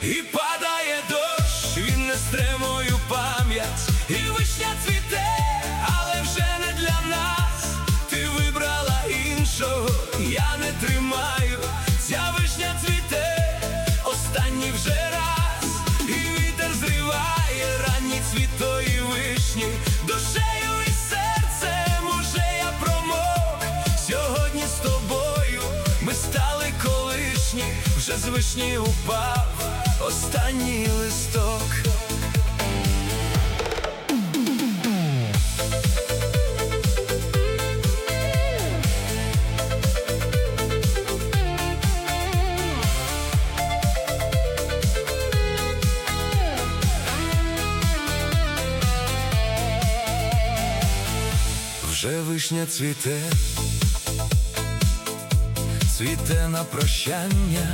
І падає дощ, він не стре мою пам'ять. І вишня цвіте, але вже не для нас. Ти вибрала іншого, я не тримаю. Ця вишня цвіте, останній вже раз. І вітер зриває ранній цвіт тої вишні. Душею і серцем уже я промок. Сьогодні з тобою ми стали колишні. Вже з вишні упав останній листок. Вже вишня цвіте, цвіте на прощання.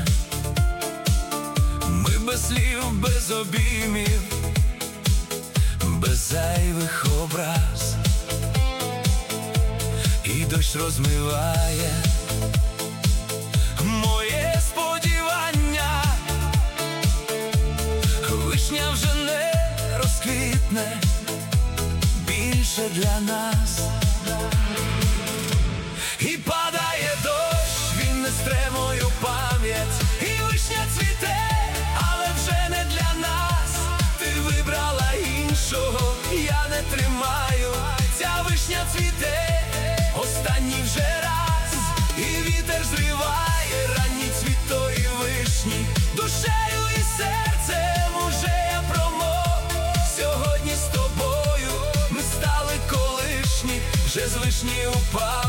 Ми без слів, без обіймів, без зайвих образ. І дощ розмиває моє сподівання. Вишня вже не розквітне більше для нас. І падає дощ, він не стре мою пам'ять. І вишня цвіте, але вже не для нас. Ти вибрала іншого, я не тримаю. Ця вишня цвіте, останній вже раз. І вітер зриває ранній цвіт тої вишні. Душею і серцем уже я промок. Сьогодні з тобою ми стали колишні. Вже з вишні упав